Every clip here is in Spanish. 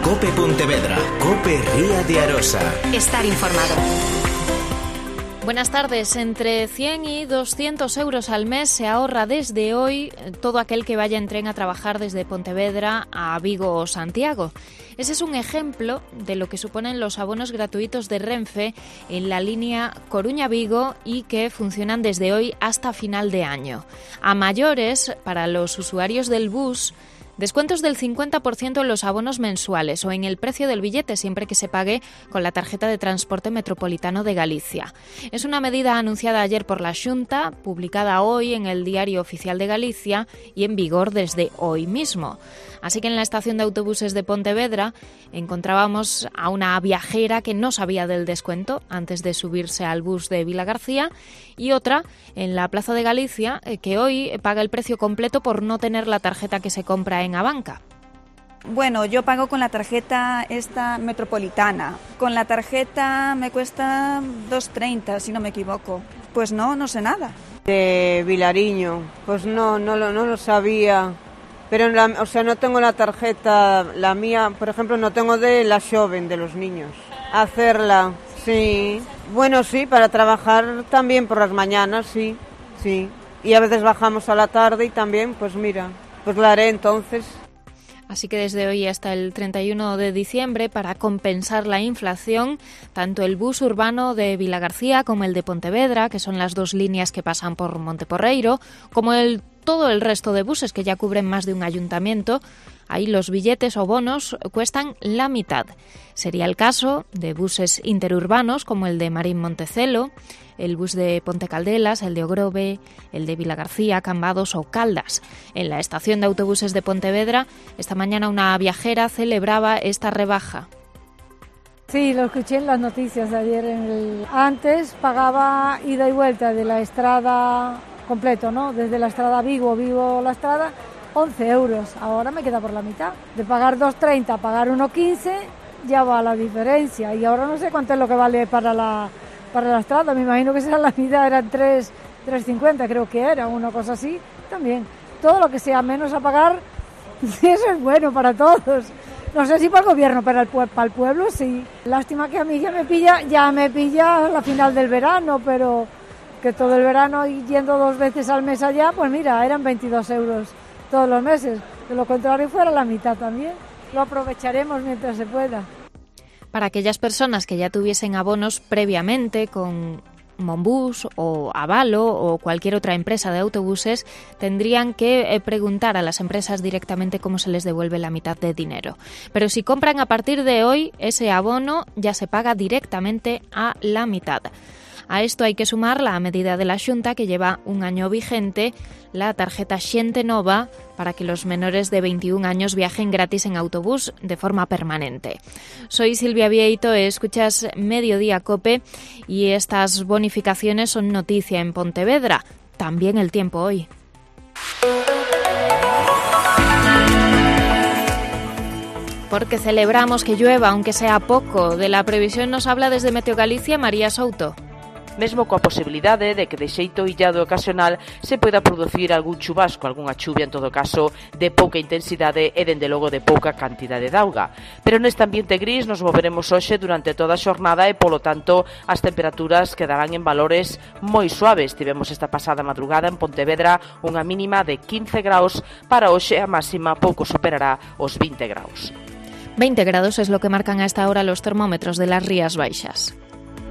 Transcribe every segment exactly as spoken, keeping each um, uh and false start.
Cope Pontevedra, Cope Ría de Arosa. Estar informado. Buenas tardes. Entre cien y doscientos euros al mes se ahorra desde hoy todo aquel que vaya en tren a trabajar desde Pontevedra a Vigo o Santiago. Ese es un ejemplo de lo que suponen los abonos gratuitos de Renfe en la línea Coruña-Vigo y que funcionan desde hoy hasta final de año. A mayores, para los usuarios del bus, descuentos del cincuenta por ciento en los abonos mensuales o en el precio del billete siempre que se pague con la tarjeta de transporte metropolitano de Galicia. Es una medida anunciada ayer por la Xunta, publicada hoy en el Diario Oficial de Galicia y en vigor desde hoy mismo. Así que en la estación de autobuses de Pontevedra encontrábamos a una viajera que no sabía del descuento antes de subirse al bus de Vilagarcía y otra en la Plaza de Galicia que hoy paga el precio completo por no tener la tarjeta que se compra en Abanca. Bueno, yo pago con la tarjeta esta metropolitana. Con la tarjeta me cuesta dos treinta, si no me equivoco. Pues no, no sé nada. De Vilariño, pues no, no lo, no lo sabía. Pero, en la, o sea, no tengo la tarjeta, la mía, por ejemplo, no tengo de la joven, de los niños. Hacerla, sí. Bueno, sí, para trabajar también por las mañanas, sí, sí. Y a veces bajamos a la tarde y también, pues mira, pues la haré entonces. Así que desde hoy hasta el treinta y uno de diciembre, para compensar la inflación, tanto el bus urbano de Vilagarcía como el de Pontevedra, que son las dos líneas que pasan por Monteporreiro, como el todo el resto de buses que ya cubren más de un ayuntamiento, ahí los billetes o bonos cuestan la mitad. Sería el caso de buses interurbanos como el de Marín Montecelo, el bus de Ponte Caldelas, el de Ogrove, el de Vilagarcía, Cambados o Caldas. En la estación de autobuses de Pontevedra, esta mañana una viajera celebraba esta rebaja. Sí, lo escuché en las noticias de ayer. En el... Antes pagaba ida y vuelta de la Estrada completo, ¿no? Desde la Estrada Vigo, Vigo la Estrada, once euros. Ahora me queda por la mitad. De pagar dos treinta a pagar uno quince, ya va la diferencia. Y ahora no sé cuánto es lo que vale para la, para la Estrada. Me imagino que será la mitad, eran tres cincuenta, creo que era, una cosa así. También, todo lo que sea menos a pagar, eso es bueno para todos. No sé si para el gobierno, pero para el pueblo sí. Lástima que a mí ya me pilla, ya me pilla a la final del verano, pero que todo el verano yendo dos veces al mes allá, pues mira, eran veintidós euros todos los meses. De lo contrario fuera la mitad también. Lo aprovecharemos mientras se pueda. Para aquellas personas que ya tuviesen abonos previamente con Monbus o Avalo o cualquier otra empresa de autobuses, tendrían que preguntar a las empresas directamente cómo se les devuelve la mitad de dinero. Pero si compran a partir de hoy, ese abono ya se paga directamente a la mitad. A esto hay que sumar la medida de la Xunta que lleva un año vigente, la tarjeta Xente Nova, para que los menores de veintiún años viajen gratis en autobús de forma permanente. Soy Silvia Vieito, escuchas Mediodía Cope y estas bonificaciones son noticia en Pontevedra. También el tiempo hoy. Porque celebramos que llueva, aunque sea poco. De la previsión nos habla desde Meteo Galicia María Souto. Mesmo coa posibilidade de que de xeito illado ocasional se poida producir algún chubasco, algunha chuvia en todo caso de pouca intensidade e dende logo de pouca cantidade de auga. Pero neste ambiente gris nos moveremos hoxe durante toda a xornada e polo tanto as temperaturas quedarán en valores moi suaves. Tivemos esta pasada madrugada en Pontevedra unha mínima de quince graus, para hoxe a máxima pouco superará os vinte graus. veinte grados es lo que marcan a esta hora los termómetros de las Rías Baixas.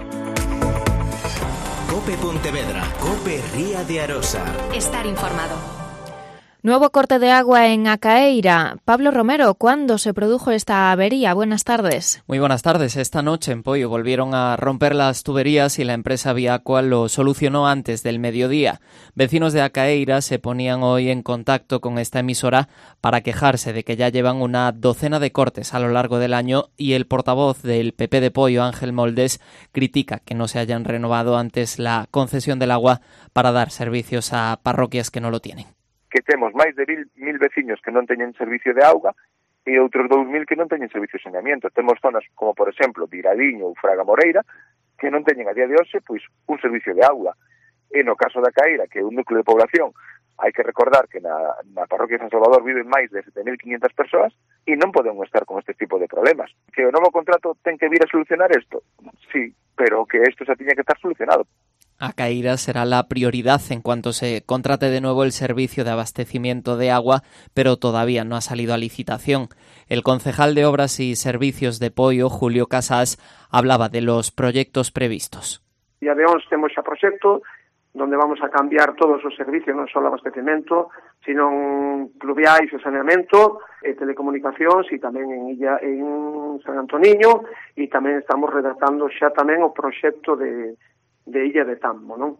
Cope Pontevedra, Cope Ría de Arosa. Estar informado. Nuevo corte de agua en Acaeira. Pablo Romero, ¿cuándo se produjo esta avería? Buenas tardes. Muy buenas tardes. Esta noche en Poio volvieron a romper las tuberías y la empresa Viacua lo solucionó antes del mediodía. Vecinos de Acaeira se ponían hoy en contacto con esta emisora para quejarse de que ya llevan una docena de cortes a lo largo del año y el portavoz del P P de Poio, Ángel Moldes, critica que no se hayan renovado antes la concesión del agua para dar servicios a parroquias que no lo tienen. Que temos máis de mil, mil veciños que non teñen servicio de auga e outros dous mil que non teñen servicio de saneamiento. Temos zonas como, por exemplo, Viradiño ou Fraga Moreira, que non teñen a día de hoxe pois un servicio de auga. E no caso da Caeira, que é un núcleo de población, hai que recordar que na, na parroquia de San Salvador viven máis de sete mil quinhentas persoas e non podemos estar con este tipo de problemas. Que o novo contrato ten que vir a solucionar isto? Sí, pero que isto se tiña que estar solucionado. A Caeira será la prioridad en cuanto se contrate de nuevo el servicio de abastecimiento de agua, pero todavía no ha salido a licitación. El concejal de Obras y Servicios de Poio, Julio Casas, hablaba de los proyectos previstos. Día de once temos xa proxecto donde vamos a cambiar todos os servicios, non só abastecemento, sino pluviais e saneamento, e telecomunicacións, e tamén en Illa, en San Antoniño, e tamén estamos redactando xa tamén o proxecto de de Illa de Tambo, ¿no?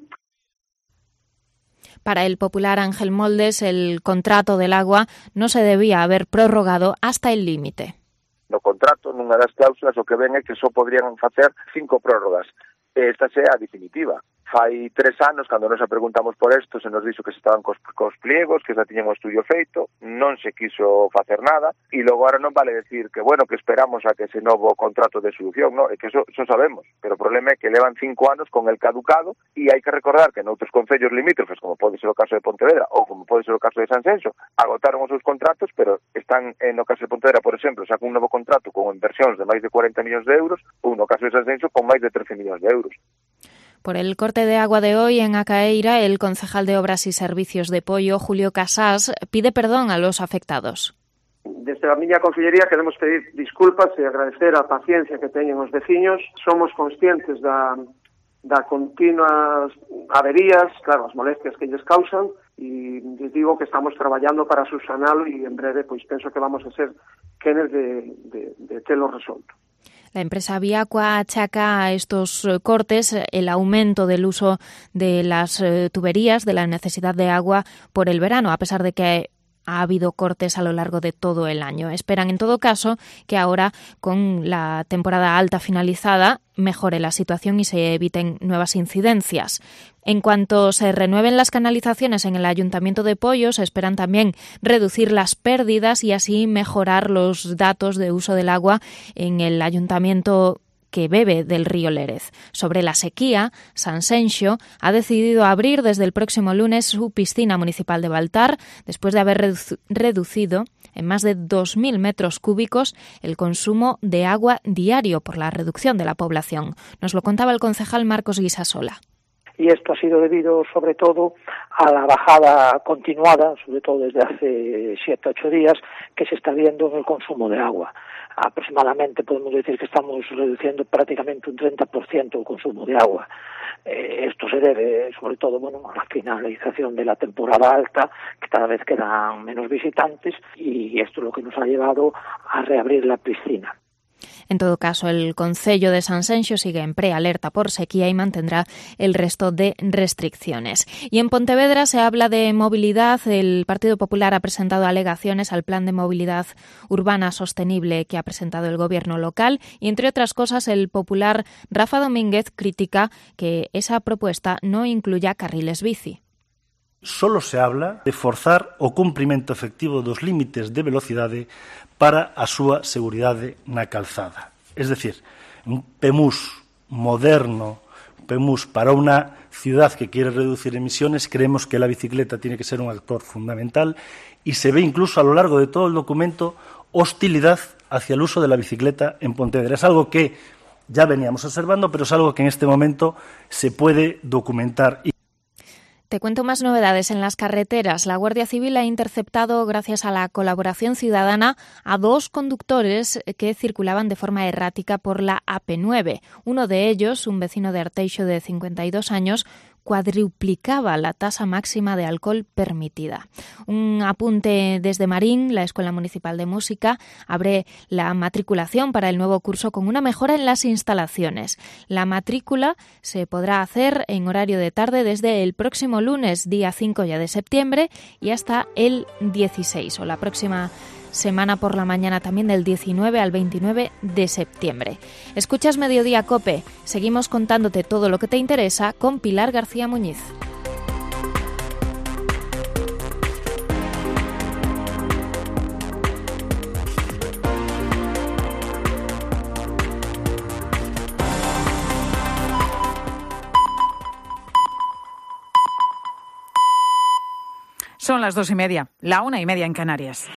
Para el popular Ángel Moldes, el contrato del agua no se debía haber prorrogado hasta el límite. No contrato, nunha das cláusulas, o que ven é que só podrían facer cinco prórrogas. Esta sea a definitiva. Fai tres anos, cando nos preguntamos por isto, se nos dixo que se estaban cos, cos pliegos, que xa tiñan o estudio feito, non se quiso facer nada, e logo ahora non vale decir que, bueno, que esperamos a que ese novo contrato de solución, no, é que eso, eso sabemos, pero o problema é que levan cinco anos con el caducado, e hai que recordar que noutros concellos limítrofes, como pode ser o caso de Pontevedra, ou como pode ser o caso de Sanxenxo, agotaron os seus contratos, pero están, en no caso de Pontevedra, por exemplo, saca un novo contrato con inversións de máis de cuarenta millóns de euros, ou no caso de Sanxenxo, con máis de trece millóns de euros. Por el corte de agua de hoy en Acaeira, el concejal de Obras y Servicios de Poio, Julio Casas, pide perdón a los afectados. Desde a miña consellería queremos pedir disculpas e agradecer a paciencia que teñen os veciños. Somos conscientes da, da continuas averías, claro, as molestias que lles causan, e les digo que estamos traballando para subsanalo e en breve pois penso que vamos a ser quenes de, de, de telo resolto. La empresa Viacua achaca a estos cortes el aumento del uso de las tuberías, de la necesidad de agua por el verano, a pesar de que ha habido cortes a lo largo de todo el año. Esperan, en todo caso, que ahora, con la temporada alta finalizada, mejore la situación y se eviten nuevas incidencias. En cuanto se renueven las canalizaciones en el Ayuntamiento de Poio, se esperan también reducir las pérdidas y así mejorar los datos de uso del agua en el Ayuntamiento que bebe del río Lérez. Sobre la sequía, Sanxenxo ha decidido abrir desde el próximo lunes su piscina municipal de Baltar, después de haber redu- reducido en más de dos mil metros cúbicos el consumo de agua diario por la reducción de la población. Nos lo contaba el concejal Marcos Guisasola. Y esto ha sido debido sobre todo a la bajada continuada, sobre todo desde hace siete, ocho días, que se está viendo en el consumo de agua. Aproximadamente podemos decir que estamos reduciendo prácticamente un treinta por ciento el consumo de agua. Eh, esto se debe sobre todo bueno, a la finalización de la temporada alta, que cada vez quedan menos visitantes, y esto es lo que nos ha llevado a reabrir la piscina. En todo caso, el Concello de Sanxenxo sigue en prealerta por sequía y mantendrá el resto de restricciones. Y en Pontevedra se habla de movilidad. El Partido Popular ha presentado alegaciones al Plan de Movilidad Urbana Sostenible que ha presentado el Gobierno local y, entre otras cosas, el popular Rafa Domínguez critica que esa propuesta no incluya carriles bici. Solo se habla de forzar o cumprimento efectivo dos límites de velocidade para a súa seguridade na calzada. Es decir, un P M U S moderno, un P M U S para unha ciudad que quiere reducir emisiones, creemos que la bicicleta tiene que ser un actor fundamental y se ve incluso a lo largo de todo el documento hostilidad hacia el uso de la bicicleta en Pontevedra. Es algo que ya veníamos observando, pero es algo que en este momento se puede documentar. Te cuento más novedades en las carreteras. La Guardia Civil ha interceptado, gracias a la colaboración ciudadana, a dos conductores que circulaban de forma errática por la A P nueve. Uno de ellos, un vecino de Arteixo de cincuenta y dos años, cuadruplicaba la tasa máxima de alcohol permitida. Un apunte desde Marín, la Escuela Municipal de Música abre la matriculación para el nuevo curso con una mejora en las instalaciones. La matrícula se podrá hacer en horario de tarde desde el próximo lunes, día cinco ya de septiembre, y hasta el dieciséis, o la próxima semana por la mañana también, del diecinueve al veintinueve de septiembre. Escuchas Mediodía COPE. Seguimos contándote todo lo que te interesa con Pilar García Muñiz. Son las dos y media, la una y media en Canarias.